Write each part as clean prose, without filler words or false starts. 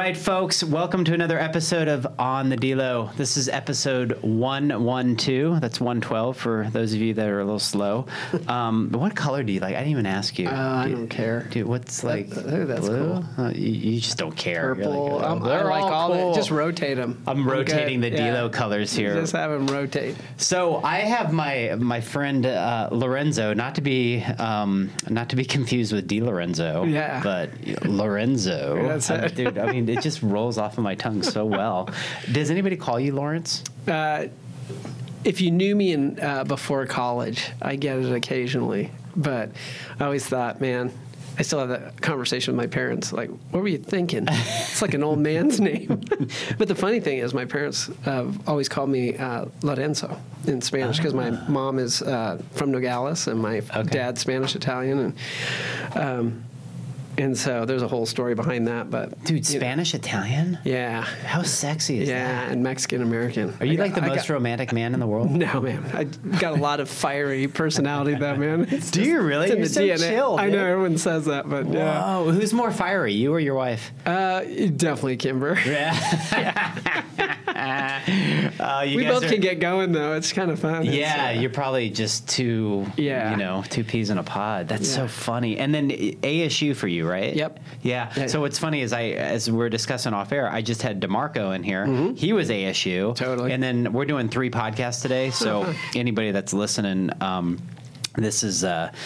right, folks, welcome to another episode of On the D-Lo. This is episode 112. That's 112 for those of you that are a little slow. What color do you like? I didn't even ask you. I don't care. Dude, what's like that's blue? cool. You just don't care. Purple. Like, I like all cool. Just rotate them. I'm rotating the good. D-Lo colors here. Just have them rotate. So I have my friend Lorenzo, not to be confused with Di Lorenzo, but Lorenzo. That's it. Dude, I mean, it just rolls off of my tongue so well. Does anybody call you Lawrence? If you knew me before college, I get it occasionally. But I always thought, man, I still have that conversation with my parents. Like, what were you thinking? It's like an old man's name. But the funny thing is, my parents always called me Lorenzo in Spanish because my mom is from Nogales and my dad's Spanish Italian, and so there's a whole story behind that. But dude, Spanish Italian? Yeah. How sexy is that? Yeah, and Mexican American. Are you like the most romantic man in the world? No, man. I got a lot of fiery personality, though, man. Do you really? It's in the DNA. Chill, I know everyone says that, but yeah. Whoa, who's more fiery, you or your wife? Definitely Kimber. Yeah. We both can get going though. It's kind of fun. Yeah, you're probably just two peas in a pod. That's so funny. And then ASU for you, right? Yep. Yeah. So what's funny is as we're discussing off air, I just had DeMarco in here. Mm-hmm. He was ASU. Totally. And then we're doing 3 podcasts today. So anybody that's listening, this is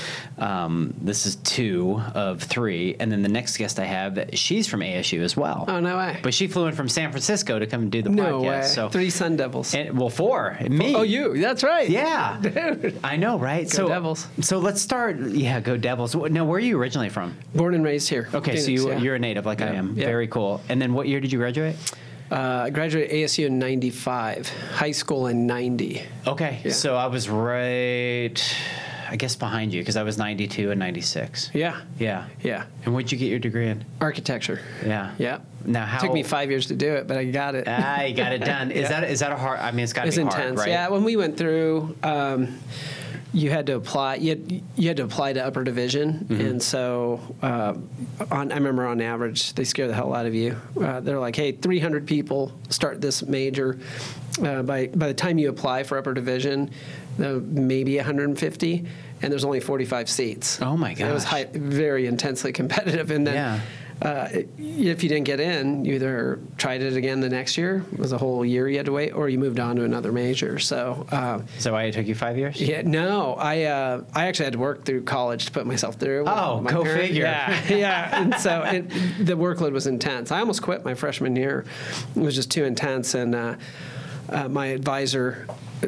2 of 3, and then the next guest I have, she's from ASU as well. Oh, no way! But she flew in from San Francisco to come do the podcast. No way! So 3 Sun Devils. 4. Me. Oh, you? That's right. Yeah, dude. I know, right? Go Devils. So let's start. Yeah, go Devils. Now, where are you originally from? Born and raised here. Okay, Phoenix, so you're a native, like I am. Yeah. Very cool. And then, what year did you graduate? I graduated ASU in 95, high school in 90. Okay, so I was right, I guess, behind you because I was 92 and 96. Yeah. And what'd you get your degree in? Architecture. Yeah. Now, it took me 5 years to do it, but I got it. You got it done. Is that a hard? I mean, it's got to be intense. Hard, right? Yeah. When we went through, you had to apply. You had to apply to upper division, and so I remember on average they scare the hell out of you. They're like, "Hey, 300 people start this major. By the time you apply for upper division, maybe 150, and there's only 45 seats. Oh my gosh! It was very intensely competitive, and then. If you didn't get in, you either tried it again the next year. It was a whole year you had to wait, or you moved on to another major. So why it took you 5 years? Yeah, no. I actually had to work through college to put myself through. Oh, go figure. Yeah. And so the workload was intense. I almost quit my freshman year. It was just too intense. And my advisor,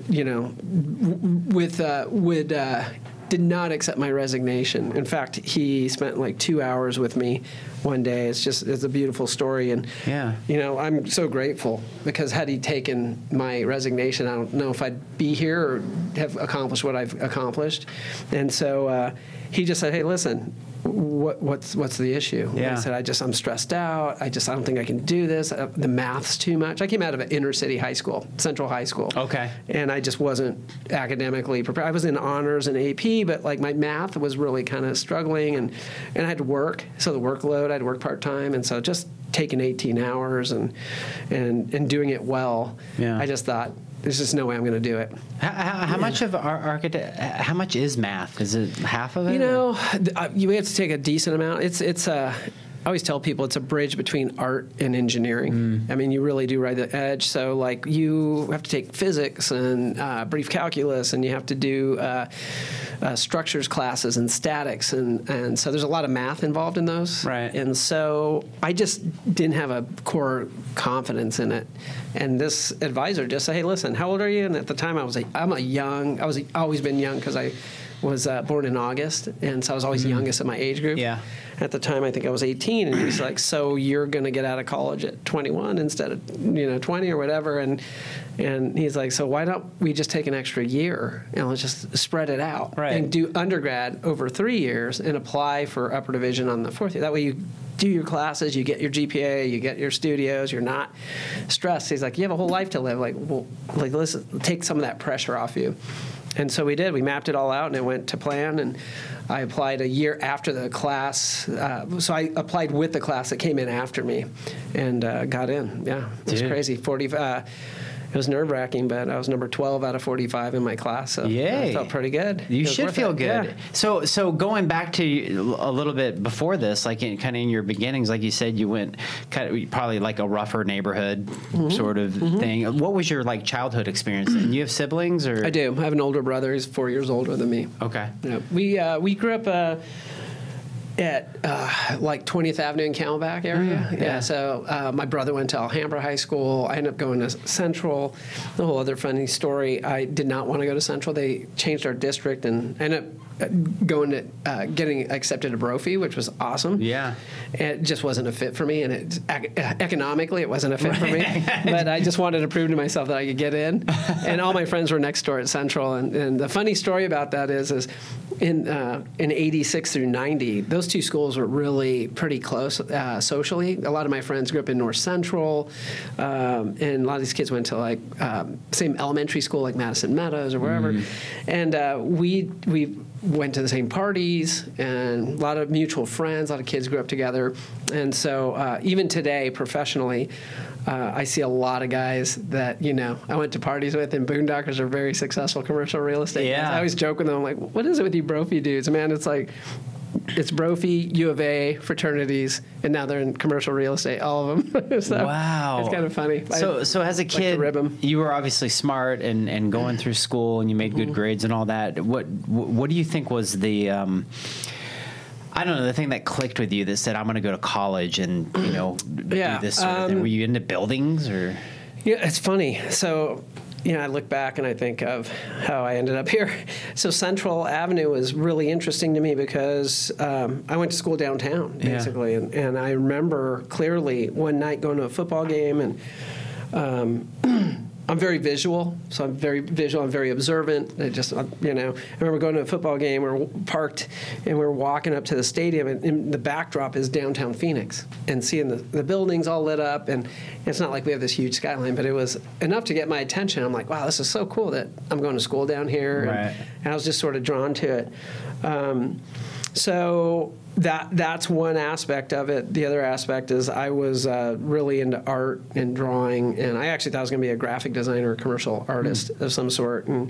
did not accept my resignation. In fact, he spent like 2 hours with me one day. It's a beautiful story. And, I'm so grateful because had he taken my resignation, I don't know if I'd be here or have accomplished what I've accomplished. And so he just said, hey, listen, what's the issue? Yeah. I said, I'm stressed out. I don't think I can do this. The math's too much. I came out of an inner city high school, Central High School. Okay. And I just wasn't academically prepared. I was in honors and AP, but like my math was really kind of struggling, and I had to work. So the workload, I had to work part-time. And so just taking 18 hours and doing it well, I just thought, there's just no way I'm going to do it. How much of architect? How much is math? Is it half of it? You have to take a decent amount. It's I always tell people it's a bridge between art and engineering. I mean, you really do ride the edge. So, like, you have to take physics and brief calculus, and you have to do structures classes and statics, and so there's a lot of math involved in those. Right. And so I just didn't have a core confidence in it. And this advisor just said, "Hey, listen, how old are you?" And at the time, I was always been young because I was born in August, and so I was always youngest in my age group. Yeah. At the time, I think I was 18, and he's like, "So you're going to get out of college at 21 instead of 20 or whatever?" And he's like, "So why don't we just take an extra year and let's just spread it out and do undergrad over 3 years and apply for upper division on the 4th year? That way you do your classes, you get your GPA, you get your studios, you're not stressed." He's like, "You have a whole life to live. Like, well, let's take some of that pressure off you." And so we did. We mapped it all out, and it went to plan. And I applied a year after the class. So I applied with the class that came in after me, and got in. Yeah, it was crazy. It was nerve-wracking, but I was number 12 out of 45 in my class, so I felt pretty good. You should feel good. Yeah. So going back to a little bit before this, like in your beginnings, like you said, you went kind of probably like a rougher neighborhood sort of thing. What was your like childhood experience? And you have siblings, or? I do. I have an older brother. He's 4 years older than me. Okay. Yeah. We grew up at like 20th Avenue in Camelback area. Yeah. So my brother went to Alhambra High School. I ended up going to Central. The whole other funny story, I did not want to go to Central. They changed our district and ended up going to getting accepted to Brophy, which was awesome. Yeah. It just wasn't a fit for me, and economically it wasn't a fit for me. But I just wanted to prove to myself that I could get in. And all my friends were next door at Central. And the funny story about that is in 86 through 90, those two schools were really pretty close socially. A lot of my friends grew up in North Central, and a lot of these kids went to like same elementary school like Madison Meadows or wherever. And we went to the same parties, and a lot of mutual friends, a lot of kids grew up together. And so even today, professionally, I see a lot of guys that, I went to parties with, and Boondockers are very successful commercial real estate guys. I always joke with them, I'm like, what is it with you Brophy dudes? Man, it's like, it's Brophy, U of A, fraternities, and now they're in commercial real estate, all of them. So wow. It's kind of funny. So as a kid, you were obviously smart and going through school, and you made good grades and all that. What do you think was the, I don't know, the thing that clicked with you that said, I'm going to go to college and, do this sort of thing? Were you into buildings or? Yeah, it's funny. So, I look back and I think of how I ended up here. So Central Avenue was really interesting to me because I went to school downtown, basically. Yeah. And I remember clearly one night going to a football game, and I'm very visual, so I'm very visual. I'm very observant. I remember going to a football game. We're parked, and we're walking up to the stadium, and the backdrop is downtown Phoenix, and seeing the buildings all lit up. And it's not like we have this huge skyline, but it was enough to get my attention. I'm like, wow, this is so cool that I'm going to school down here. Right. And I was just sort of drawn to it. So that's one aspect of it. The other aspect is I was really into art and drawing, and I actually thought I was going to be a graphic designer or commercial artist of some sort. And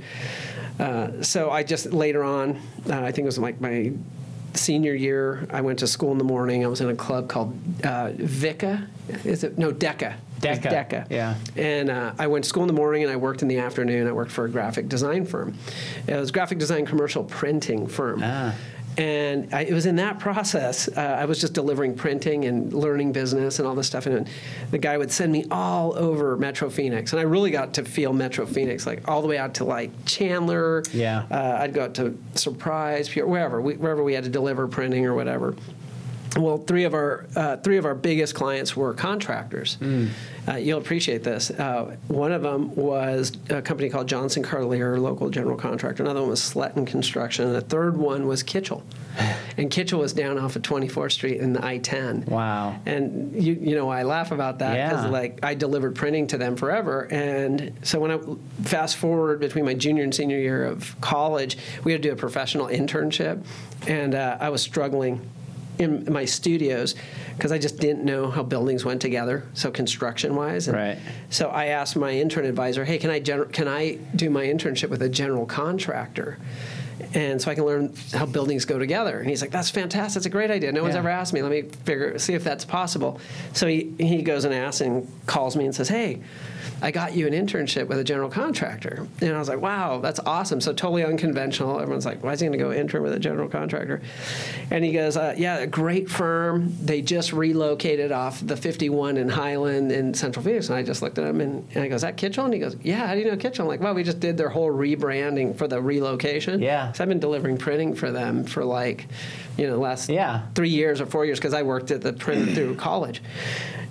so I just later on, I think it was like my senior year, I went to school in the morning. I was in a club called VICA. DECA. DECA. Yeah. And I went to school in the morning, and I worked in the afternoon. I worked for a graphic design firm. It was a graphic design commercial printing firm. And it was in that process, I was just delivering printing and learning business and all this stuff. And the guy would send me all over Metro Phoenix. And I really got to feel Metro Phoenix, like all the way out to like Chandler. Yeah. I'd go out to Surprise, wherever we had to deliver printing or whatever. Well, three of our biggest clients were contractors. You'll appreciate this. One of them was a company called Johnson Carlier, local general contractor. Another one was Sletton Construction. And the third one was Kitchell. And Kitchell was down off of 24th Street in the I-10. Wow. And you know why I laugh about that? Because I delivered printing to them forever. And so when I fast forward between my junior and senior year of college, we had to do a professional internship. And I was struggling in my studios because I just didn't know how buildings went together, so construction-wise. Right. So I asked my intern advisor, hey, can I do my internship with a general contractor? And so I can learn how buildings go together. And he's like, that's fantastic. That's a great idea. No one's ever asked me. Let me see if that's possible. So he goes and asks and calls me and says, hey, I got you an internship with a general contractor. And I was like, wow, that's awesome. So totally unconventional. Everyone's like, why is he going to go intern with a general contractor? And he goes, yeah, a great firm. They just relocated off the 51 in Highland in Central Phoenix. And I just looked at him, and I go, is that Kitchell? And he goes, yeah, how do you know Kitchell? I'm like, well, we just did their whole rebranding for the relocation. Yeah. So I've been delivering printing for them for the last 3 years or 4 years because I worked at the print through college.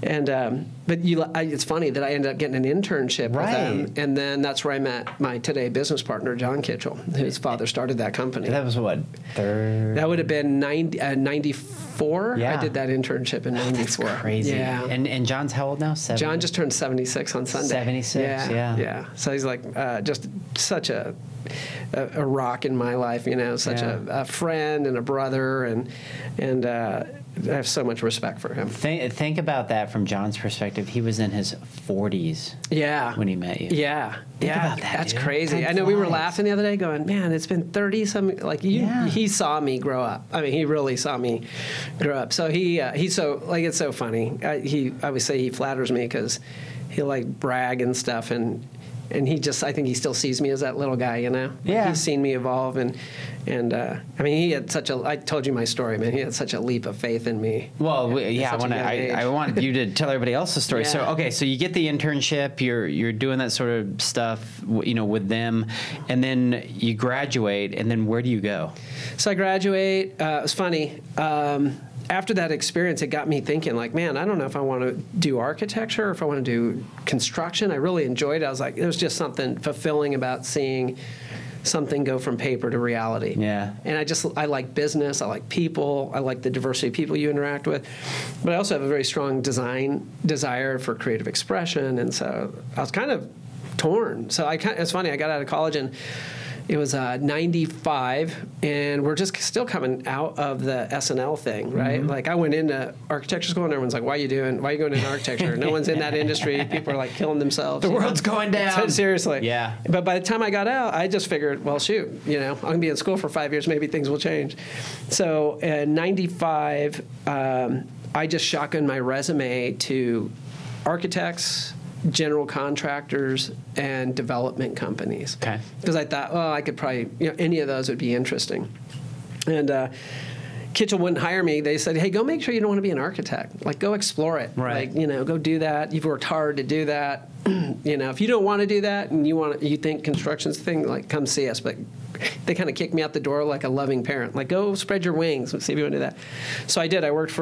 But it's funny that I ended up getting an internship with them, and then that's where I met my today business partner, John Kitchell, whose father started that company. That was what, third? That would have been 94. Yeah. I did that internship in 94. That's crazy. Yeah. And John's how old now? John just turned 76 on Sunday. 76, yeah. So he's like just such a rock in my life, such a friend and a brother, and I have so much respect for him. Think about that from John's perspective. He was in his 40s when he met you. Yeah. Think about that, That's dude. crazy. I know we were laughing the other day going, man, it's been 30-some, he saw me grow up. I mean, he really saw me grow up. So he's so, it's so funny. I always say he flatters me because he'll brag and stuff, and he just, I think he still sees me as that little guy, Yeah. He's seen me evolve, and I mean, he had I told you my story, man. He had such a leap of faith in me. Well, I want you to tell everybody else the story. Yeah. So you get the internship, you're doing that sort of stuff, with them, and then you graduate, and then where do you go? So I graduate. It was funny. After that experience, it got me thinking, man, I don't know if I want to do architecture or if I want to do construction. I really enjoyed it. I was like, there was just something fulfilling about seeing something go from paper to reality. Yeah. And I like business. I like people. I like the diversity of people you interact with. But I also have a very strong design desire for creative expression. And so I was kind of torn. So it's funny. I got out of college and it was 95, and we're just still coming out of the SNL thing, right? Mm-hmm. I went into architecture school, and everyone's like, why are you going into architecture? No one's in that industry. People are, killing themselves. The world's going down. Seriously. Yeah. But by the time I got out, I just figured, well, shoot, I'm going to be in school for 5 years. Maybe things will change. So in 95, I just shotgunned my resume to architects, general contractors, and development companies. Okay. Because I thought, I could probably, any of those would be interesting. And Kitchell wouldn't hire me. They said, hey, go make sure you don't want to be an architect. Go explore it. Right. Go do that. You've worked hard to do that. If you don't want to do that and you think construction's the thing, come see us. But they kind of kicked me out the door like a loving parent. Go spread your wings and see if you want to do that. So I did. I worked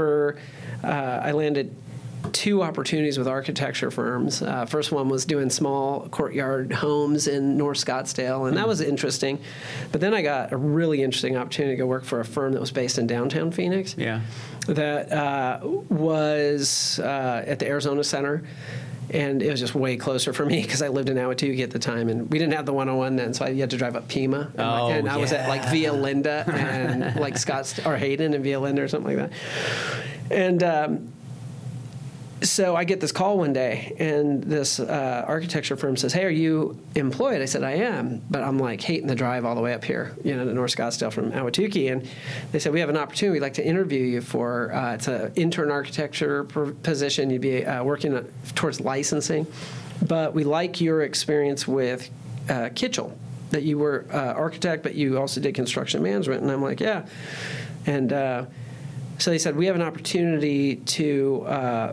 I landed 2 opportunities with architecture firms. First one was doing small courtyard homes in North Scottsdale, and that was interesting. But then I got a really interesting opportunity to go work for a firm that was based in downtown Phoenix. Yeah. That was at the Arizona Center. And it was just way closer for me because I lived in Ahwatukee at the time, and we didn't have the 101 then, so I had to drive up Pima. And I was at Via Linda and Scottsdale or Hayden and Via Linda or something like that. And so I get this call one day, and this architecture firm says, hey, are you employed? I said, I am, but I'm hating the drive all the way up here, to North Scottsdale from Ahwatukee. And they said, we have an opportunity. We'd like to interview you for, it's an intern architecture position. You'd be working towards licensing. But we like your experience with Kitchell, that you were architect, but you also did construction management. And I'm like, yeah. And so they said, we have an opportunity to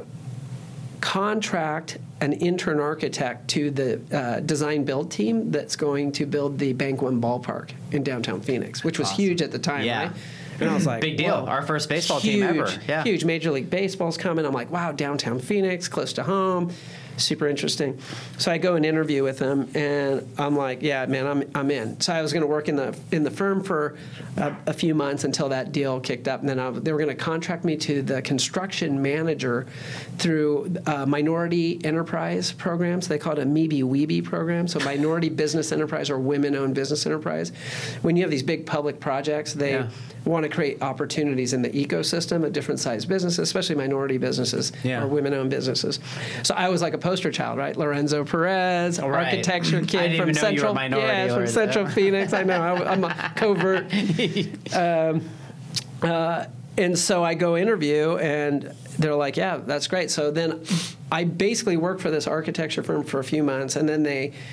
contract an intern architect to the design build team that's going to build the Bank One ballpark in downtown Phoenix, which was huge at the time, right? And I was like, big deal. Whoa, our first baseball team ever. Yeah. Huge. Major League Baseball's coming. I'm like, wow, downtown Phoenix, close to home. Super interesting. So I go and interview with them, and I'm like, yeah, man, I'm in. So I was going to work in the firm for a few months until that deal kicked up, and then they were going to contract me to the construction manager through minority enterprise programs. They call it a MEBI-WEBI program, so minority business enterprise or women-owned business enterprise. When you have these big public projects, they want to create opportunities in the ecosystem of different sized businesses, especially minority businesses or women-owned businesses. So I was like a poster child, right? Lorenzo Perez, architecture kid from Central, from Central Phoenix. I know I'm a covert. And so I go interview, and they're like, yeah, that's great. So then I basically work for this architecture firm for a few months, and then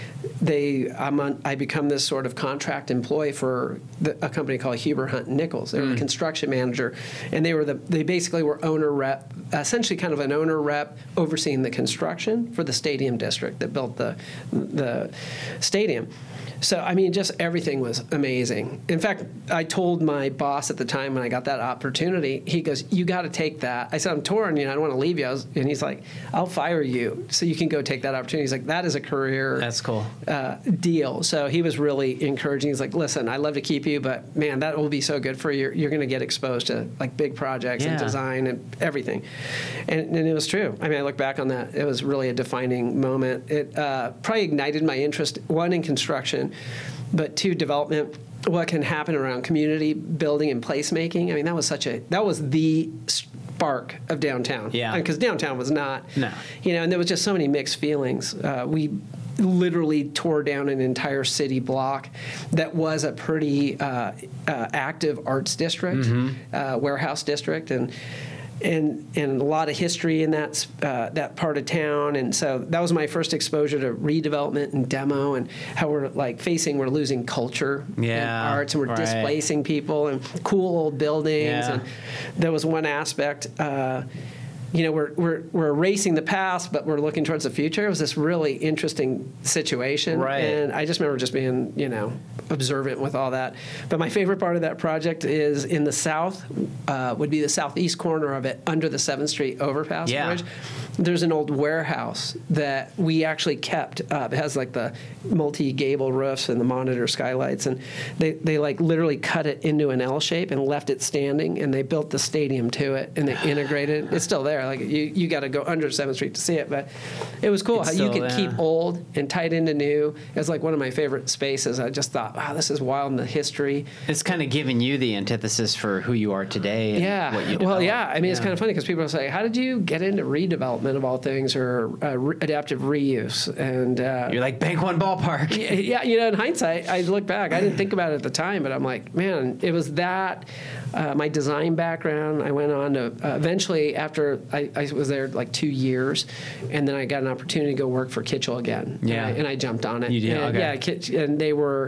I become this sort of contract employee for a company called Huber Hunt Nichols. They were the construction manager, and they basically were owner rep, essentially kind of an owner rep overseeing the construction for the stadium district that built the stadium. So, I mean, just everything was amazing. In fact, I told my boss at the time when I got that opportunity, he goes, you got to take that. I said, torn. I don't want to leave you. And he's like, I'll fire you so you can go take that opportunity. He's like, that is a career. That's cool. Deal. So he was really encouraging. He's like, listen, I'd love to keep you, but man, that will be so good for you. You're going to get exposed to like big projects and design and everything. And it was true. I mean, I look back on that. It was really a defining moment. It probably ignited my interest, one, in construction, but two, development. What can happen around community building and placemaking. I mean, that was the spark of downtown. Yeah. Because downtown was not. No. And there was just so many mixed feelings. We literally tore down an entire city block that was a pretty active arts district, warehouse district, and a lot of history in that part of town. And so that was my first exposure to redevelopment and demo, and how we're losing culture and arts, and we're displacing people and cool old buildings. And there was one aspect, we're erasing the past, but we're looking towards the future. It was this really interesting situation. Right. And I just remember just being, observant with all that. But my favorite part of that project is in the south, would be the southeast corner of it, under the 7th Street overpass bridge. There's an old warehouse that we actually kept. It has like the multi-gable roofs and the monitor skylights, and they like literally cut it into an L shape and left it standing, and they built the stadium to it, and they integrated. It's still there. Like you got to go under 7th Street to see it, but it was cool how you could keep old and tie it into new. It's like one of my favorite spaces. I just thought, wow, this is wild in the history. It's kind of giving you the antithesis for who you are today. And what you developed. Well, yeah. I mean, it's kind of funny because people say, how did you get into redevelopment of all things, or adaptive reuse? And you're like, Bank One Ballpark. Yeah, in hindsight, I look back. I didn't think about it at the time, but I'm like, man, it was that. My design background, I went on to eventually, after I was there like 2 years, and then I got an opportunity to go work for Kitchell again. Yeah. And I jumped on it. You did? And, okay. Yeah, and they were,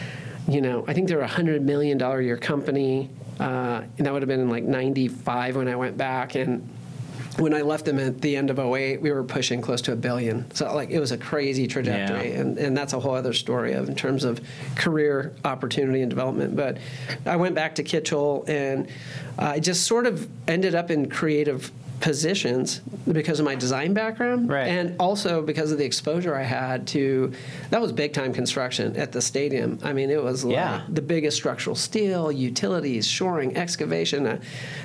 I think they were a $100 million a year company, and that would have been in like 95 when I went back. And when I left them at the end of 2008, we were pushing close to $1 billion. So like it was a crazy trajectory, and that's a whole other story in terms of career opportunity and development. But I went back to Kitchell, and I just sort of ended up in creative positions because of my design background, and also because of the exposure I had to. That was big time construction at the stadium. I mean, it was like the biggest structural steel, utilities, shoring, excavation.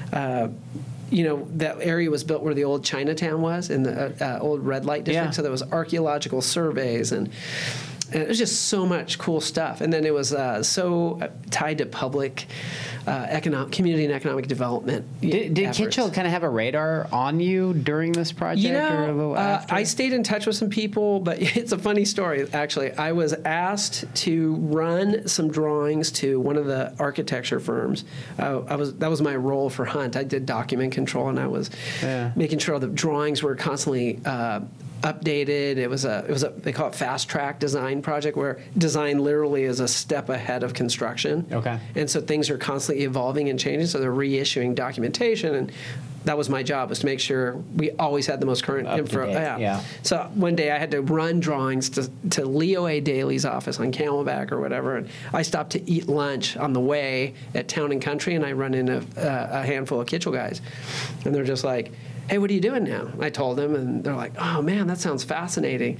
That area was built where the old Chinatown was in the old red light district. So there was archaeological surveys, and it was just so much cool stuff. And then it was so tied to public community and economic development. Did Kitchell kind of have a radar on you during this project or a little after? I stayed in touch with some people, but it's a funny story, actually. I was asked to run some drawings to one of the architecture firms. That was my role for Hunt. I did document control, and I was making sure the drawings were constantly updated. It was they call it fast track design project, where design literally is a step ahead of construction. Okay. And so things are constantly evolving and changing. So they're reissuing documentation, and that was my job, was to make sure we always had the most current info. So one day I had to run drawings to Leo A. Daly's office on Camelback or whatever, and I stopped to eat lunch on the way at Town and Country, and I run into a handful of Kitchell guys, and they're just like, hey, what are you doing now? I told them, and they're like, oh, man, that sounds fascinating.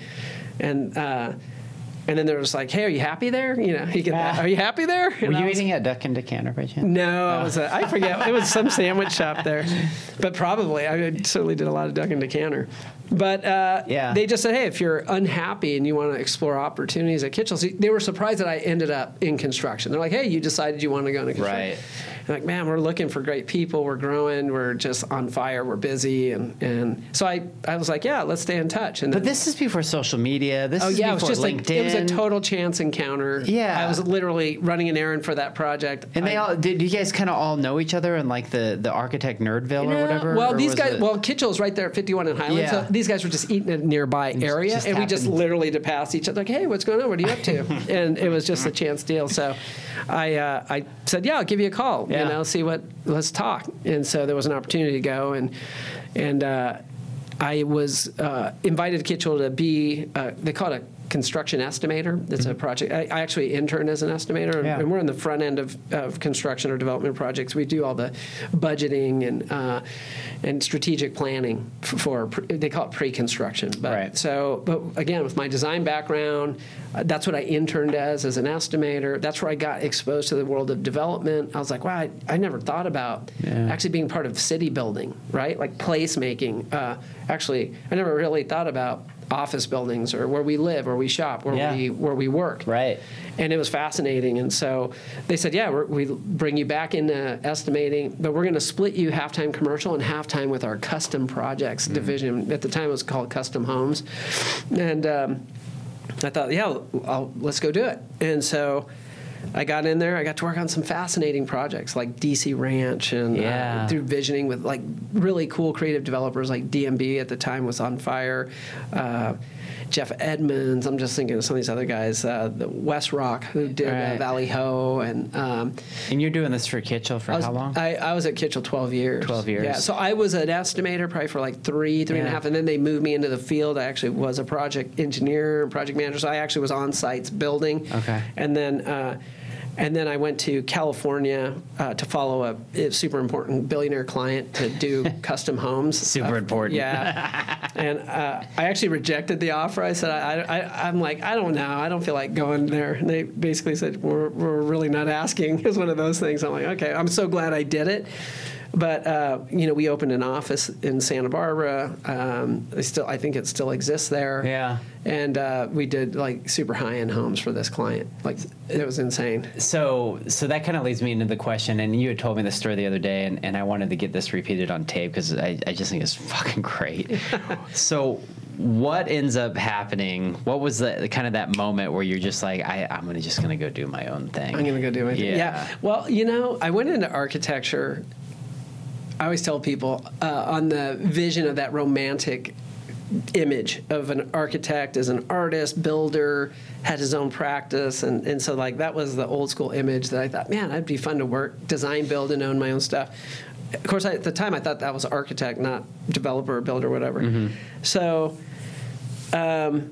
And then they're just like, hey, are you happy there? You get that. Are you happy there? Were you eating at Duck and Decanter by chance? No, I forget. It was some sandwich shop there. But probably. I certainly did a lot of Duck and Decanter. But they just said, hey, if you're unhappy and you want to explore opportunities at Kitchell. So they were surprised that I ended up in construction. They're like, hey, you decided you want to go into construction. Right. I'm like, man, we're looking for great people. We're growing. We're just on fire. We're busy. And so I was like, yeah, let's stay in touch. And but this is before social media. This is before it was just LinkedIn. It was a total chance encounter. Yeah. I was literally running an errand for that project. And did you guys kind of all know each other in like the Architect Nerdville or whatever? Well, these guys, Kitchell's right there at 51 and Highland. Yeah. So these guys were just eating in a nearby area. And we just literally to pass each other, like, hey, what's going on? What are you up to? And it was just a chance deal. So I said, yeah, I'll give you a call. Yeah. Let's talk. And so there was an opportunity to go, and I was invited to Kitchell to be, they call it a construction estimator. It's a project. I actually intern as an estimator, and we're in the front end of construction or development projects. We do all the budgeting and strategic planning for they call it pre-construction. But again, with my design background, that's what I interned as an estimator. That's where I got exposed to the world of development. I was like, wow, I never thought about actually being part of city building, right? Like place making. Actually, I never really thought about office buildings or where we live, where we shop, where we work. Right. And it was fascinating. And so they said, we bring you back into estimating, but we're going to split you half-time commercial and half-time with our custom projects division. At the time, it was called Custom Homes. And I thought, let's go do it. And so I got in there. I got to work on some fascinating projects like DC Ranch and through visioning with like really cool creative developers like DMB at the time was on fire. Jeff Edmonds. I'm just thinking of some of these other guys. The West Rock who did Valley Ho and you're doing this for Kitchell for how long? I was at Kitchell 12 years. 12 years. Yeah. So I was an estimator probably for like three and a half, and then they moved me into the field. I actually was a project engineer, project manager. So I actually was on sites building. Okay. And then I went to California to follow a super important billionaire client to do custom homes. Super important. Yeah. And I actually rejected the offer. I said, I'm like, I don't know. I don't feel like going there. And they basically said, we're really not asking. It was one of those things. I'm like, okay, I'm so glad I did it. But we opened an office in Santa Barbara. I think it still exists there. Yeah. And we did like super high-end homes for this client. Like it was insane. So that kind of leads me into the question. And you had told me this story the other day, and I wanted to get this repeated on tape because I just think it's fucking great. So what ends up happening? What was the kind of that moment where you're just like, I'm just gonna go do my own thing? I'm gonna go do my thing. Yeah. Well, I went into architecture. I always tell people on the vision of that romantic image of an architect as an artist, builder, had his own practice. And so like that was the old school image that I thought, man, it'd be fun to work, design, build, and own my own stuff. Of course, at the time, I thought that was architect, not developer or builder or whatever. Mm-hmm. So while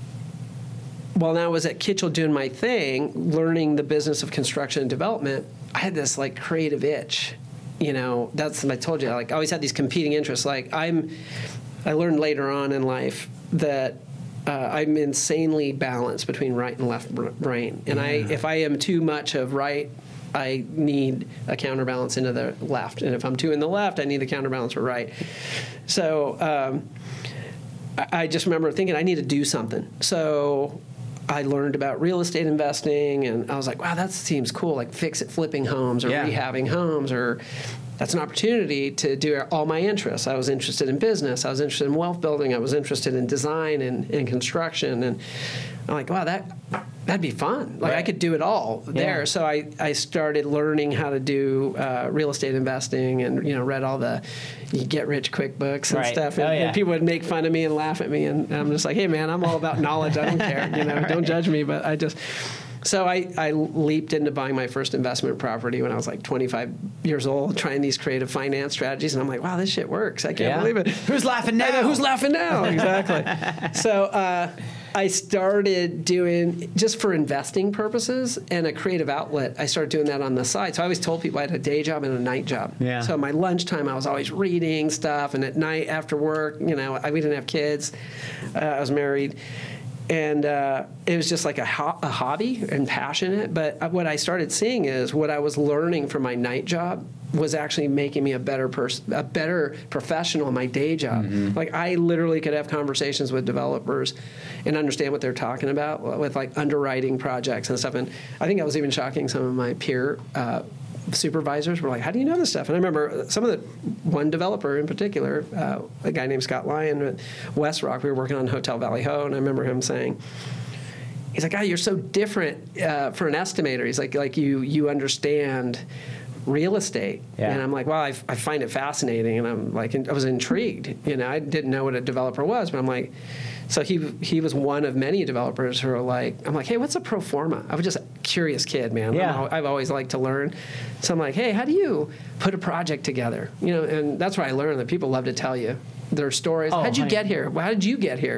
I was at Kitchell doing my thing, learning the business of construction and development, I had this like creative itch. That's I told you. Like I always had these competing interests. Like I learned later on in life that I'm insanely balanced between right and left brain. And if I am too much of right, I need a counterbalance into the left. And if I'm too in the left, I need a counterbalance for right. So I just remember thinking I need to do something. So I learned about real estate investing, and I was like, wow, that seems cool, like flipping homes or rehabbing homes, or that's an opportunity to do all my interests. I was interested in business. I was interested in wealth building. I was interested in design and construction. And I'm like, wow, that'd be fun. Like I could do it all there. So I started learning how to do real estate investing and, read all the Get Rich Quick books and stuff. And people would make fun of me and laugh at me. And I'm just like, hey, man, I'm all about knowledge. I don't care. Don't judge me. But So I leaped into buying my first investment property when I was like 25 years old, trying these creative finance strategies. And I'm like, wow, this shit works. I can't believe it. Who's laughing now? Who's laughing now? Exactly. So I started doing, just for investing purposes and a creative outlet, I started doing that on the side. So I always told people I had a day job and a night job. Yeah. So my lunchtime, I was always reading stuff. And at night after work, we didn't have kids. I was married. And it was just like a hobby and passionate. But what I started seeing is what I was learning from my night job was actually making me a better professional in my day job. Mm-hmm. Like I literally could have conversations with developers and understand what they're talking about with like underwriting projects and stuff. And I think I was even shocking some of my peer supervisors were like, how do you know this stuff? And I remember one developer in particular, a guy named Scott Lyon at West Rock, we were working on Hotel Valley Ho, and I remember him saying, he's like, you're so different for an estimator. He's like you understand real estate. Yeah. And I'm like, well, I find it fascinating. And I'm like, I was intrigued. I didn't know what a developer was, but I'm like, so he was one of many developers who are like, I'm like, hey, what's a pro forma? I was just a curious kid, man. Yeah. I've always liked to learn. So I'm like, hey, how do you put a project together? And that's what I learned, that people love to tell you their stories. How'd you get here? How did you get here? I'm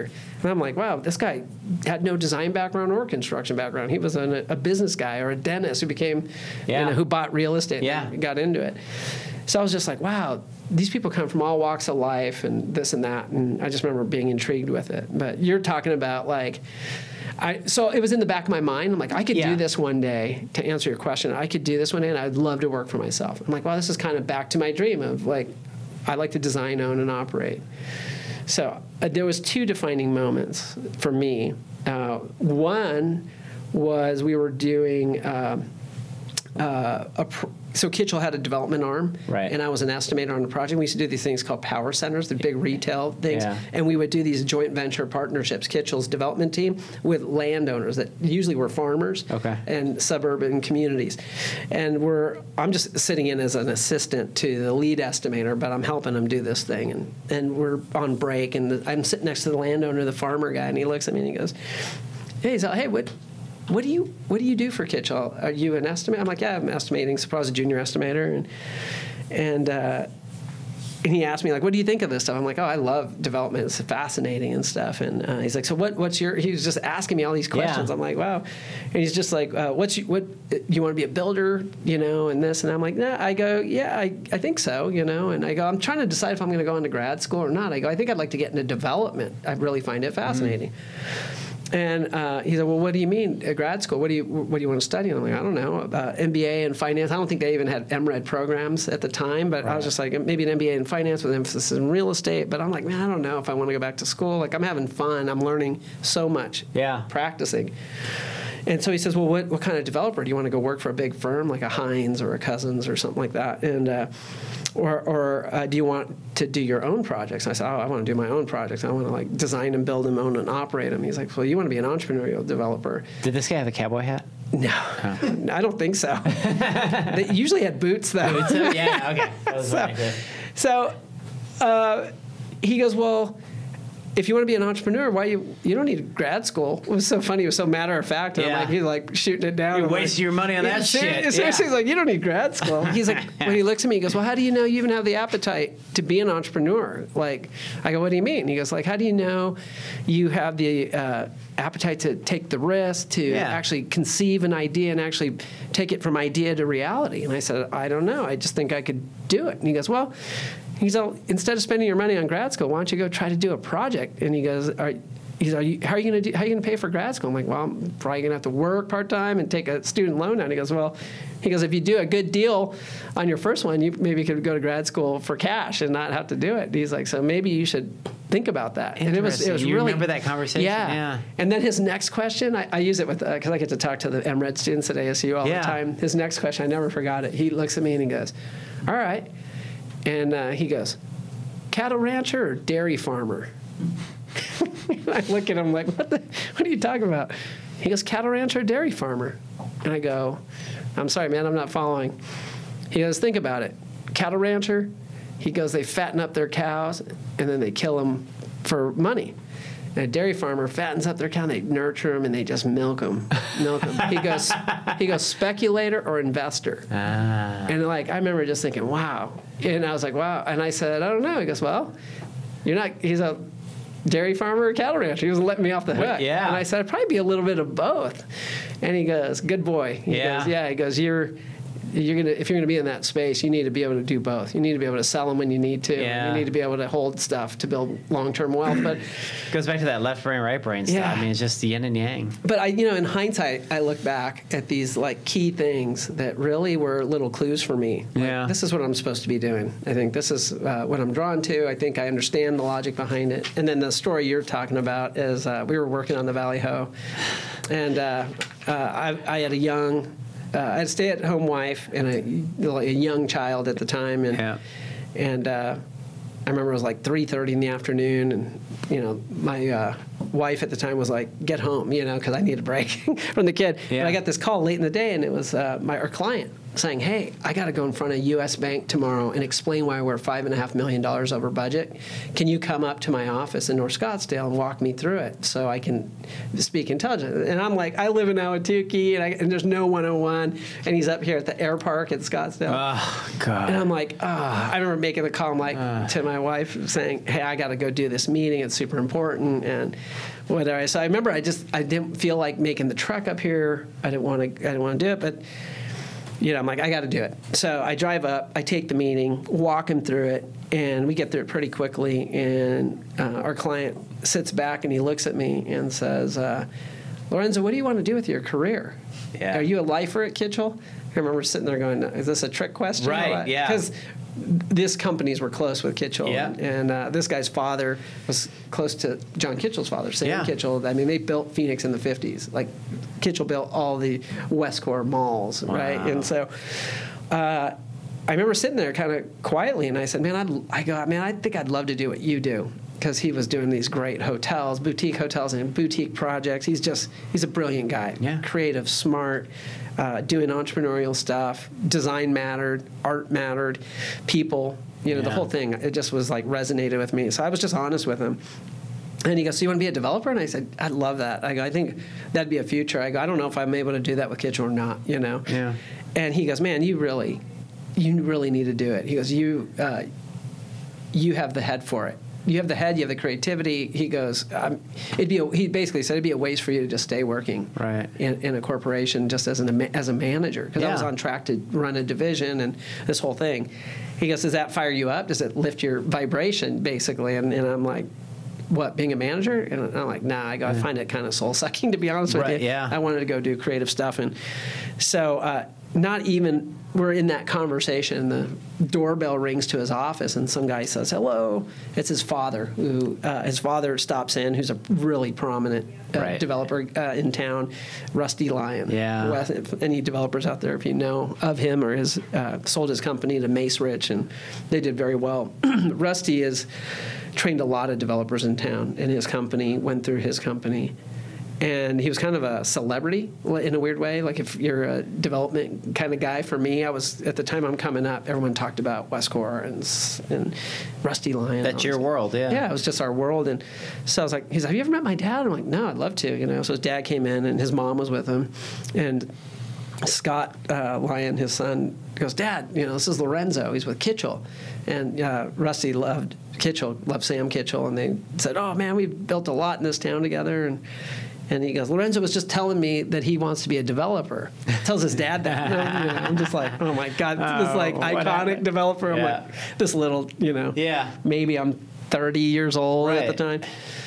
And I'm like, wow, this guy had no design background or construction background. He was a business guy or a dentist who became, who bought real estate and got into it. So I was just like, wow, these people come from all walks of life and this and that. And I just remember being intrigued with it. But you're talking about like, so it was in the back of my mind. I'm like, I could do this one day. To answer your question, I could do this one day, and I'd love to work for myself. I'm like, well, this is kind of back to my dream of like, I like to design, own, and operate. So there was 2 defining moments for me. One was we were doing so Kitchell had a development arm, and I was an estimator on the project. We used to do these things called power centers, the big retail things, and we would do these joint venture partnerships, Kitchell's development team, with landowners that usually were farmers and suburban communities. And I'm just sitting in as an assistant to the lead estimator, but I'm helping them do this thing. And we're on break, and I'm sitting next to the landowner, the farmer guy, and he looks at me and he goes, hey, what do you do for Kitchell? Are you an estimator? I'm like, yeah, I'm estimating. So I was a junior estimator, and he asked me like, what do you think of this stuff? I'm like, oh, I love development. It's fascinating and stuff. And he's like, so what's your? He was just asking me all these questions. I'm like, wow. And he's just like, what you want to be a builder, and this? And I'm like, nah. I go, yeah, I think so, And I go, I'm trying to decide if I'm going to go into grad school or not. I go, I think I'd like to get into development. I really find it fascinating. And he said, well, what do you mean, grad school? What do you want to study? And I'm like, I don't know, MBA in finance. I don't think they even had MRED programs at the time, but I was just like, maybe an MBA in finance with emphasis in real estate. But I'm like, man, I don't know if I want to go back to school. Like, I'm having fun. I'm learning so much, practicing. And so he says, well, what kind of developer? Do you want to go work for a big firm like a Heinz or a Cousins or something like that? And or do you want to do your own projects? And I said, I want to do my own projects. I want to like design them, build them, own and operate them. He's like, well, you want to be an entrepreneurial developer. Did this guy have a cowboy hat? No, I don't think so. They usually had boots though. Boots? Yeah, okay. That was so he goes, well, if you want to be an entrepreneur, why you don't need grad school. It was so funny. It was so matter of fact. And I'm like, he's like shooting it down. You're wasting your money on that shit. Seriously, he's like, you don't need grad school. He's like, when he looks at me, he goes, well, how do you know you even have the appetite to be an entrepreneur? Like, I go, what do you mean? He goes, like, how do you know you have the appetite to take the risk, to actually conceive an idea and actually take it from idea to reality? And I said, I don't know. I just think I could do it. And he goes, well, instead of spending your money on grad school, why don't you go try to do a project? And he goes, how are you going to pay for grad school? I'm like, well, I'm probably going to have to work part-time and take a student loan out. He goes, if you do a good deal on your first one, you maybe could go to grad school for cash and not have to do it. He's like, so maybe you should think about that. And it was you really, remember that conversation? Yeah. And then his next question, I use it with, because I get to talk to the MRED students at ASU all the time. His next question, I never forgot it. He looks at me and he goes, all right. And he goes, cattle rancher or dairy farmer? I look at him like, what are you talking about? He goes, cattle rancher or dairy farmer? And I go, I'm sorry, man, I'm not following. He goes, think about it. Cattle rancher, he goes, they fatten up their cows and then they kill them for money. And a dairy farmer fattens up their cow, and they nurture them, and they just milk them. He goes, speculator or investor? And like, I remember just thinking, wow. And I was like, wow. And I said, I don't know. He goes, well, he's a dairy farmer or cattle rancher. He was letting me off the hook. Yeah. And I said, I'd probably be a little bit of both. And he goes, good boy. He goes, if you're gonna be in that space, you need to be able to do both. You need to be able to sell them when you need to. Yeah. You need to be able to hold stuff to build long-term wealth. But it goes back to that left brain, right brain stuff. I mean, it's just the yin and yang. But in hindsight, I look back at these like key things that really were little clues for me. Like, this is what I'm supposed to be doing. I think this is what I'm drawn to. I think I understand the logic behind it. And then the story you're talking about is we were working on the Valley Ho, and I had I had a stay-at-home wife and a young child at the time, and I remember it was like 3:30 in the afternoon, and my wife at the time was like, "Get home," because I need a break from the kid. But I got this call late in the day, and it was our client saying, hey, I got to go in front of U.S. Bank tomorrow and explain why we're $5.5 million over budget. Can you come up to my office in North Scottsdale and walk me through it so I can speak intelligent? And I'm like, I live in Ahwatukee, and there's no 101, and he's up here at the air park at Scottsdale. Oh, God. And I'm like, I remember making the call, to my wife saying, hey, I got to go do this meeting. It's super important. And whatever. So I remember I didn't feel like making the trek up here. I didn't want to do it, but I'm like, I got to do it. So I drive up, I take the meeting, walk him through it, and we get through it pretty quickly. And our client sits back and he looks at me and says, Lorenzo, what do you want to do with your career? Yeah. Are you a lifer at Kitchell? I remember sitting there going, is this a trick question? Right, yeah. Because these companies were close with Kitchell. Yeah. And this guy's father was close to John Kitchell's father, Sam Kitchell. I mean, they built Phoenix in the 50s. Like, Kitchell built all the Westcor malls, right? And so I remember sitting there kind of quietly, and I said, I think I'd love to do what you do. Because he was doing these great hotels, boutique hotels and boutique projects. He's a brilliant guy. Yeah. Creative, smart, doing entrepreneurial stuff. Design mattered, art mattered, people, the whole thing. It just was like resonated with me. So I was just honest with him. And he goes, so you want to be a developer? And I said, I'd love that. I go, I think that'd be a future. I go, I don't know if I'm able to do that with Kitchell or not, Yeah. And he goes, man, you really need to do it. He goes, you have the head for it. You have the head, you have the creativity. He goes, he basically said it'd be a waste for you to just stay working in a corporation just as a manager, because I was on track to run a division and this whole thing. He goes, does that fire you up? Does it lift your vibration, basically? And I'm like, what, being a manager? And I'm like, nah. I go, I find it kind of soul-sucking, to be honest with you. Yeah. I wanted to go do creative stuff. And so not even, we're in that conversation, the doorbell rings to his office, and some guy says, hello. It's his father, his father stops in, who's a really prominent developer in town, Rusty Lyon. Yeah. Any developers out there, if you know of him, or his sold his company to Mace Rich, and they did very well. Rusty has trained a lot of developers in town, and his company went through his company. And he was kind of a celebrity in a weird way. Like, if you're a development kind of guy, for me, I was, at the time I'm coming up, everyone talked about Westcor and Rusty Lyon. That's your world, yeah. Yeah, it was just our world. And so I was like, he's like, have you ever met my dad? I'm like, no, I'd love to, So his dad came in, and his mom was with him. And Scott Lyon, his son, goes, Dad, this is Lorenzo. He's with Kitchell. And Rusty loved Kitchell, loved Sam Kitchell. And they said, oh, man, we've built a lot in this town together. And he goes, Lorenzo was just telling me that he wants to be a developer. Tells his dad that. I'm just like, oh my God, this iconic developer. I'm like, this little, maybe I'm 30 years old at the time.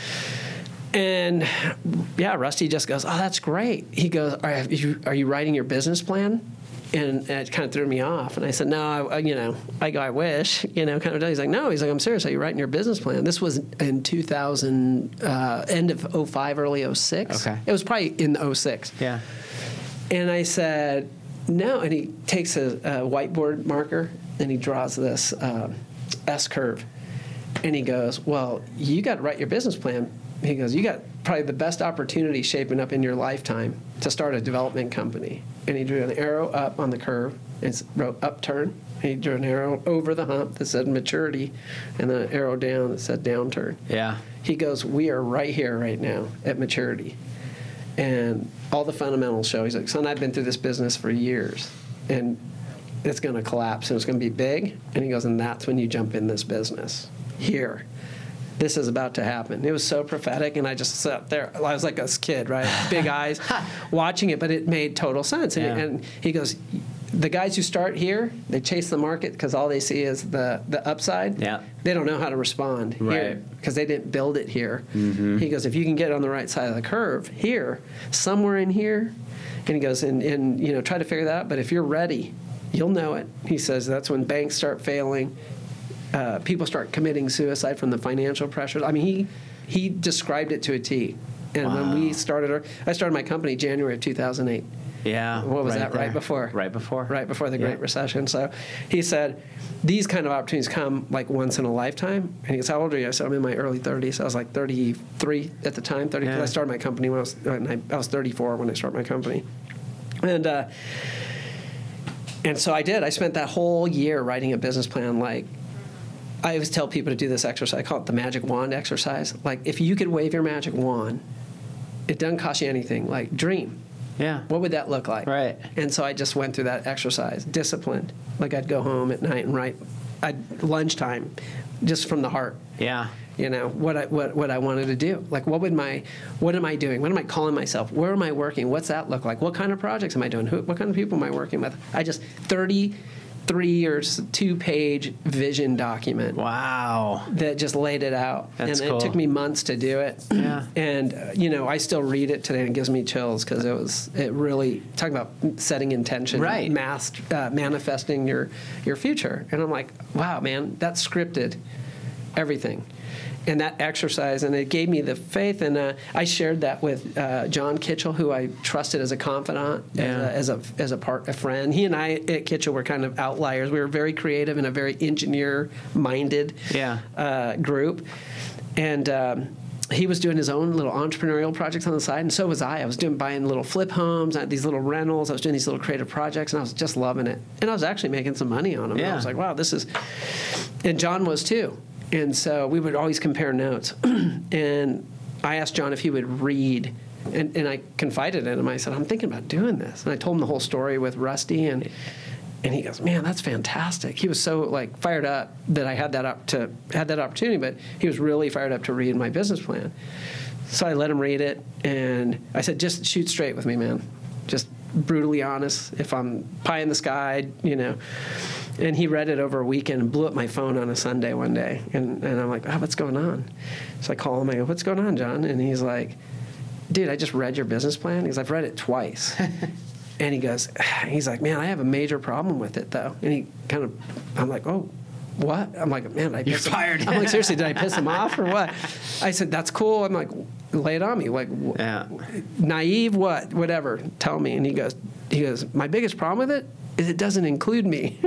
And Rusty just goes, oh, that's great. He goes, are you writing your business plan? And it kind of threw me off. And I said, no, I go, I wish, kind of deal. He's like, no. He's like, I'm serious. Are you writing your business plan? This was in 2000, end of 05, early 06. Okay. It was probably in 06. Yeah. And I said, no. And he takes a whiteboard marker and he draws this S curve. And he goes, well, you got to write your business plan. He goes, you got probably the best opportunity shaping up in your lifetime to start a development company. And he drew an arrow up on the curve and wrote upturn. And he drew an arrow over the hump that said maturity, and then an arrow down that said downturn. Yeah. He goes, we are right here right now at maturity. And all the fundamentals show. He's like, son, I've been through this business for years, and it's going to collapse, and it's going to be big. And he goes, and that's when you jump in this business. Here. This is about to happen. It was so prophetic, and I just sat there. I was like a kid, right? Big eyes, watching it, but it made total sense. And he goes, the guys who start here, they chase the market because all they see is the upside. Yeah. They don't know how to respond here because they didn't build it here. Mm-hmm. He goes, if you can get on the right side of the curve here, somewhere in here, and he goes, and try to figure that out. But if you're ready, you'll know it. He says that's when banks start failing. People start committing suicide from the financial pressures. I mean, he described it to a T. And when we started, I started my company January of 2008. Yeah. What was that? There. Right before? Right before. Right before the Great Recession. So he said, these kind of opportunities come like once in a lifetime. And he goes, how old are you? I said, I'm in my early 30s. I was like 33 at the time. 30. I started my company when I was 34 when I started my company. And And so I did. I spent that whole year writing a business plan. Like, I always tell people to do this exercise. I call it the magic wand exercise. Like, if you could wave your magic wand, it doesn't cost you anything. Like, dream. Yeah. What would that look like? Right. And so I just went through that exercise, disciplined. Like, I'd go home at night and write at lunchtime, just from the heart. Yeah. You know, what I wanted to do. Like, what am I doing? What am I calling myself? Where am I working? What's that look like? What kind of projects am I doing? What kind of people am I working with? I just 33 or 2-page vision document. Wow. That just laid it out. That's and cool. It took me months to do it. Yeah. And, you know, I still read it today and it gives me chills because it really, talking about setting intention, right. Manifesting your future. And I'm like, wow, man, that scripted everything. And that exercise, and it gave me the faith, and I shared that with John Kitchell, who I trusted as a confidant, as a friend. He and I at Kitchell were kind of outliers. We were very creative and a very engineer-minded group, and he was doing his own little entrepreneurial projects on the side, and so was I. I was buying little flip homes, I had these little rentals. I was doing these little creative projects, and I was just loving it. And I was actually making some money on them. Yeah. And I was like, wow, this is... And John was too. And so we would always compare notes. And I asked John if he would read, and I confided in him. I said, I'm thinking about doing this. And I told him the whole story with Rusty, and he goes, man, that's fantastic. He was so like fired up that I had that opportunity, but he was really fired up to read my business plan. So I let him read it, and I said, just shoot straight with me, man. Just brutally honest. If I'm pie in the sky, you know. And he read it over a weekend and blew up my phone on a Sunday one day. And I'm like, what's going on? So I call him. I go, what's going on, John? And he's like, dude, I just read your business plan. He goes, I've read it twice. And he's like, man, I have a major problem with it, though. And he kind of, I'm like, oh, what? I'm like, man, You're fired. I'm like, seriously, did I piss him off or what? I said, that's cool. I'm like, lay it on me. Like, naive, what? Whatever. Tell me. And he goes, my biggest problem with it is it doesn't include me.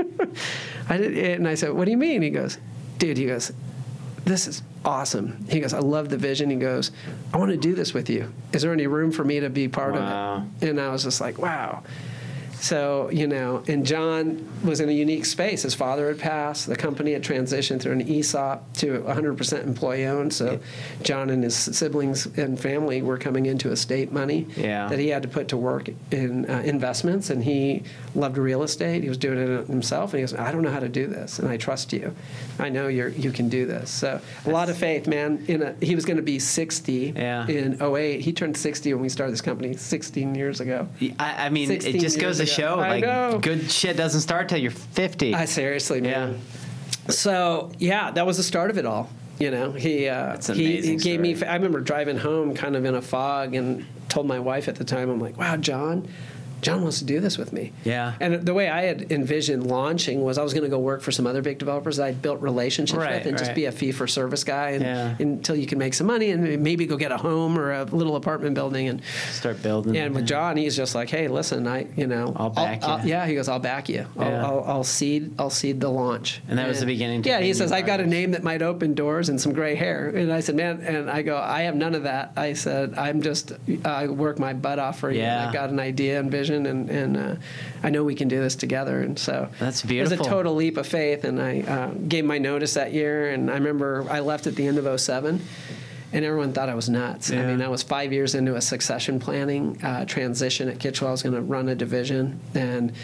And I said, what do you mean? He goes, dude, this is awesome. He goes, I love the vision. He goes, I want to do this with you. Is there any room for me to be part of it? And I was just like, wow. So, you know, and John was in a unique space. His father had passed. The company had transitioned through an ESOP to 100% employee-owned. So John and his siblings and family were coming into estate money that he had to put to work in investments. And he loved real estate. He was doing it himself. And he goes, I don't know how to do this, and I trust you. I know you can do this. So a lot of faith, man. He was going to be 60 in 2008. He turned 60 when we started this company 16 years ago. I mean, it just goes to show, like, good shit doesn't start till you're 50. Seriously, man. So, that was the start of it all. You know, he gave me. I remember driving home kind of in a fog and told my wife at the time, I'm like, wow, John wants to do this with me. Yeah. And the way I had envisioned launching was I was going to go work for some other big developers that I'd built relationships with and just be a fee-for-service guy until you can make some money and maybe go get a home or a little apartment building and start building. And with John, he's just like, hey, listen, I'll back you. He goes, I'll back you. I'll seed the launch. And that was the beginning. He says, I got a name that might open doors and some gray hair. And I said, man, and I go, I have none of that. I said, I work my butt off for you. I got an idea and vision. And I know we can do this together. And so that's beautiful. It was a total leap of faith. And I gave my notice that year. And I remember I left at the end of 2007. And everyone thought I was nuts. I mean, I was 5 years into a succession planning transition at Kitchell. I was going to run a division. And,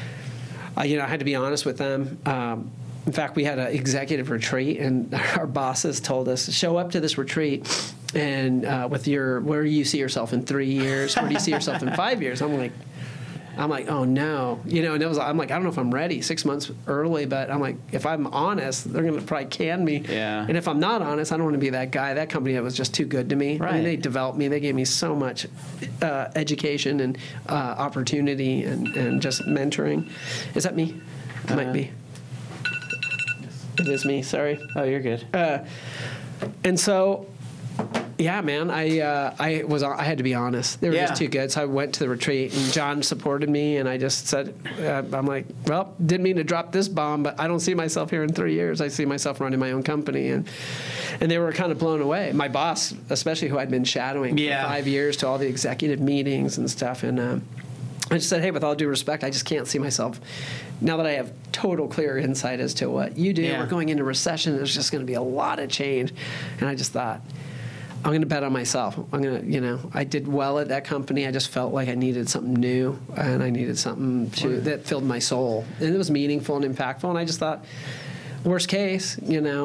I had to be honest with them. In fact, we had an executive retreat, and our bosses told us, show up to this retreat and with where do you see yourself in 3 years? Where do you see yourself in 5 years? I'm like, oh no, and I'm like, I don't know if I'm ready 6 months early, but I'm like, if I'm honest, they're going to probably can me. Yeah. And if I'm not honest, I don't want to be that guy. That company that was just too good to me. Right. I mean, they developed me. They gave me so much education and opportunity and just mentoring. Is that me? It might be. It is me. Sorry. Oh, you're good. And so, man, I had to be honest. They were just too good. So I went to the retreat, and John supported me, and I just said, I'm like, well, didn't mean to drop this bomb, but I don't see myself here in 3 years. I see myself running my own company, and they were kind of blown away. My boss, especially, who I'd been shadowing for 5 years to all the executive meetings and stuff, and I just said, hey, with all due respect, I just can't see myself. Now that I have total clear insight as to what you do, we're going into recession. There's just going to be a lot of change. And I just thought, I'm going to bet on myself. I'm going to, I did well at that company. I just felt like I needed something new, and I needed something that filled my soul. And it was meaningful and impactful. And I just thought, worst case,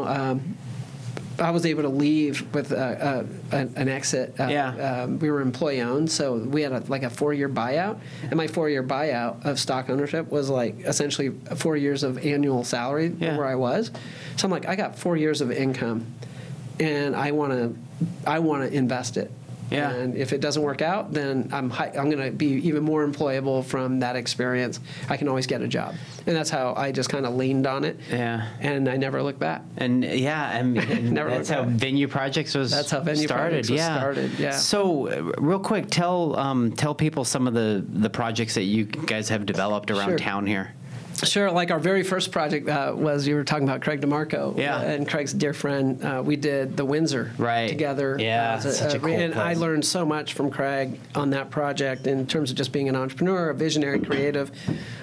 I was able to leave with an exit. We were employee owned, so we had a 4-year buyout, and my 4-year buyout of stock ownership was essentially 4 years of annual salary where I was. So I'm like, I got 4 years of income, and I want to invest it. Yeah. And if it doesn't work out, then I'm going to be even more employable from that experience. I can always get a job. And that's how I just kind of leaned on it. Yeah. And I never looked back. And that's how Venue Projects was started. That's how Venue Projects was started, yeah. So real quick, tell people some of the projects that you guys have developed around town here. Sure. Like our very first project was, you were talking about Craig DeMarco. Yeah. And Craig's dear friend. We did the Windsor together. Yeah. Such a cool and place. I learned so much from Craig on that project in terms of just being an entrepreneur, a visionary, creative.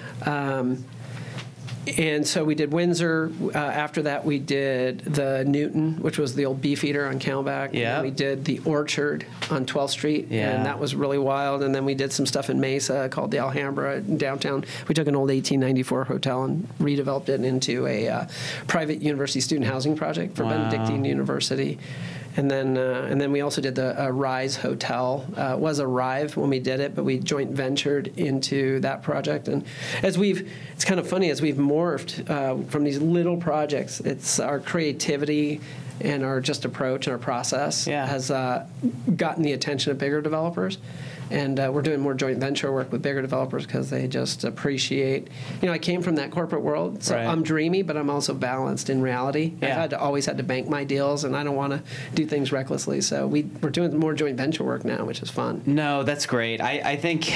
And so we did Windsor. After that, we did the Newton, which was the old Beefeater on Camelback. Yeah. And we did the Orchard on 12th Street, and that was really wild. And then we did some stuff in Mesa called the Alhambra in downtown. We took an old 1894 hotel and redeveloped it into a private university student housing project for Benedictine University. And then we also did the Rise Hotel. It was a Rive when we did it, but we joint ventured into that project. And it's kind of funny, as we've morphed from these little projects, it's our creativity and our just approach and our process has gotten the attention of bigger developers. And we're doing more joint venture work with bigger developers because they just appreciate. I came from that corporate world, so I'm dreamy, but I'm also balanced in reality. Yeah. I've always had to bank my deals, and I don't want to do things recklessly. So we're doing more joint venture work now, which is fun. No, that's great. I think.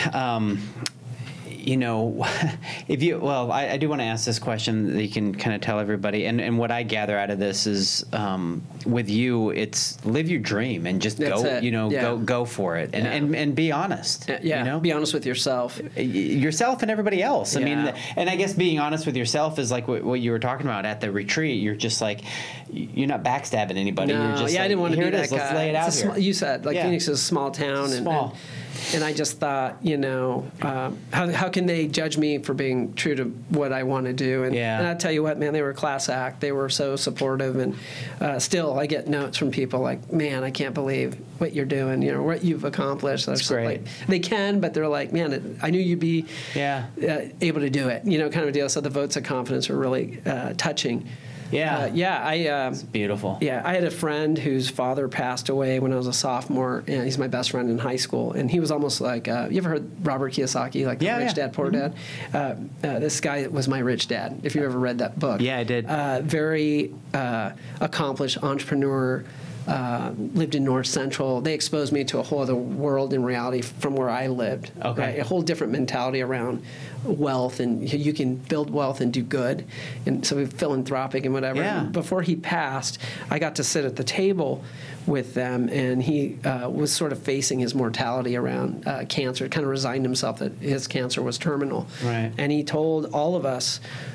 I do want to ask this question that you can kind of tell everybody. And what I gather out of this is, with you, it's live your dream and just go for it and be honest. Be honest with yourself and everybody else. I mean, and I guess being honest with yourself is like what you were talking about at the retreat. You're just like, you're not backstabbing anybody. No, you're just I didn't want to be that guy. Let's lay it out here. You said, Phoenix is a small town. And I just thought, how can they judge me for being true to what I want to do? And I tell you what, man, they were a class act. They were so supportive. And still, I get notes from people like, man, I can't believe what you're doing, what you've accomplished. That's great. They can, but they're like, man, I knew you'd be able to do it, kind of deal. So the votes of confidence were really touching. It's beautiful. Yeah, I had a friend whose father passed away when I was a sophomore, and he's my best friend in high school. And he was almost like, you ever heard Robert Kiyosaki, like the Rich Dad, Poor Dad? This guy was my rich dad, if you ever read that book. Yeah, I did. Very accomplished entrepreneur. Lived in North Central. They exposed me to a whole other world in reality from where I lived. Okay. Right? A whole different mentality around wealth, and you can build wealth and do good, and so philanthropic and whatever. Yeah. And before he passed, I got to sit at the table with them, and he was sort of facing his mortality around cancer. Kind of resigned himself that his cancer was terminal. Right. And he told all of us,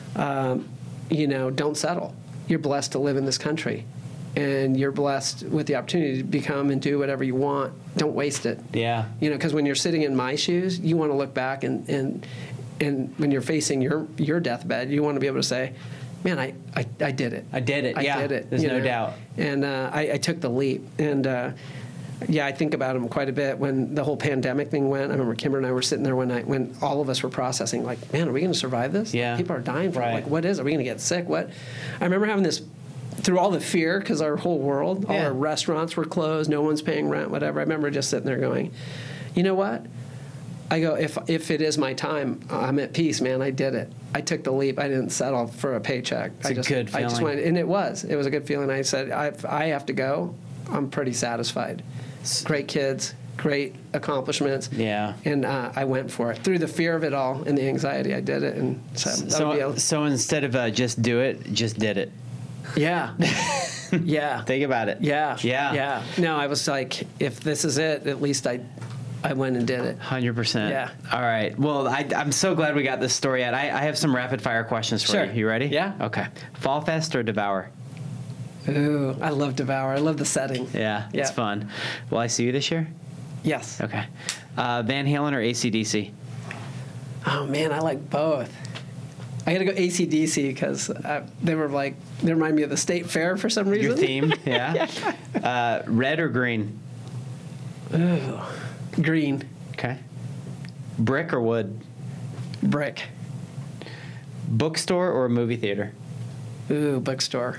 don't settle. You're blessed to live in this country. And you're blessed with the opportunity to become and do whatever you want. Don't waste it. Yeah. Because when you're sitting in my shoes, you want to look back and when you're facing your deathbed, you want to be able to say, man, I did it. I did it. I did it. There's no doubt. And I took the leap. And I think about him quite a bit. When the whole pandemic thing went, I remember Kimber and I were sitting there one night when all of us were processing, like, man, are we going to survive this? Yeah. People are dying from it. Right. Like, what is it? Are we going to get sick? What? I remember having this, through all the fear, because our whole world, all our restaurants were closed, no one's paying rent, whatever. I remember just sitting there going, you know what? I go, if it is my time, I'm at peace, man. I did it. I took the leap. I didn't settle for a paycheck. It's a good feeling. I just went, and it was a good feeling. I said, I have to go. I'm pretty satisfied. Great kids, great accomplishments. Yeah. And I went for it. Through the fear of it all and the anxiety, I did it. And so instead of just do it, just did it. Yeah. Yeah. Think about it. Yeah. No, I was like, if this is it, at least I I went and did it. 100%. Yeah. All right. Well, I'm so glad we got this story out. I have some rapid fire questions for Sure. you. You ready? Yeah. Okay. Fall Fest or Devour? Ooh, I love Devour. I love the setting. Yeah, Yeah. it's fun. Will I see you this year? Yes. Okay. Van Halen or AC/DC? Oh man, I like both. I got to go AC/DC because they remind me of the state fair for some reason. Your theme? Yeah. Red or green? Ooh, green. Okay. Brick or wood? Brick. Bookstore or movie theater? Ooh, bookstore.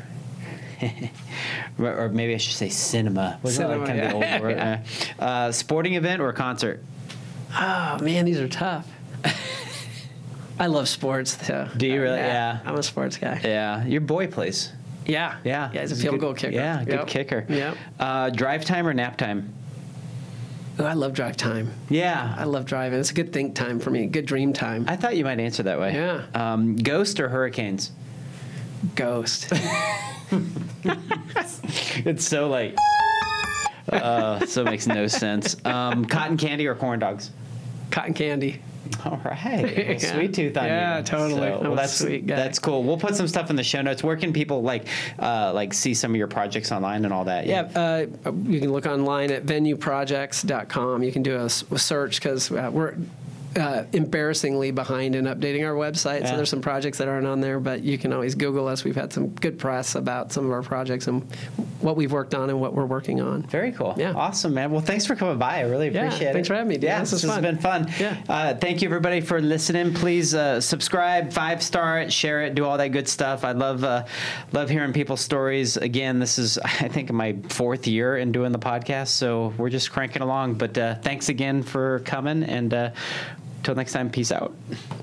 Or maybe I should say cinema. Was that like Cinema, kind of the old word? yeah. Sporting event or concert? Oh man, these are tough. I love sports too. Do you really? Yeah. I'm a sports guy. Yeah. Your boy plays. Yeah. Yeah. Yeah, he's a field goal kicker. Yeah, good Yep. kicker. Yep. Drive time or nap time? Oh, I love drive time. Yeah. I love driving. It's a good think time for me. Good dream time. I thought you might answer that way. Yeah. Ghost or hurricanes? Ghost. It's so like, so it makes no sense. Cotton candy or corn dogs? Cotton candy. All right. Well, sweet tooth on you. Yeah, totally. So, I'm a that's sweet guy. That's cool. We'll put some stuff in the show notes. Where can people like see some of your projects online and all that? Yeah, you can look online at venueprojects.com. You can do a search because we're embarrassingly behind in updating our website. Yeah. So there's some projects that aren't on there, but you can always Google us. We've had some good press about some of our projects and what we've worked on and what we're working on. Very cool. Yeah. Awesome, man. Well, thanks for coming by. I really appreciate it. Thanks for having me, dude. Yeah, This was has fun. been fun. Yeah. Thank you, everybody, for listening. Please subscribe, 5-star it, share it, do all that good stuff. I love hearing people's stories. Again, this is, I think, my 4th year in doing the podcast, so we're just cranking along. But thanks again for coming, and till next time, peace out.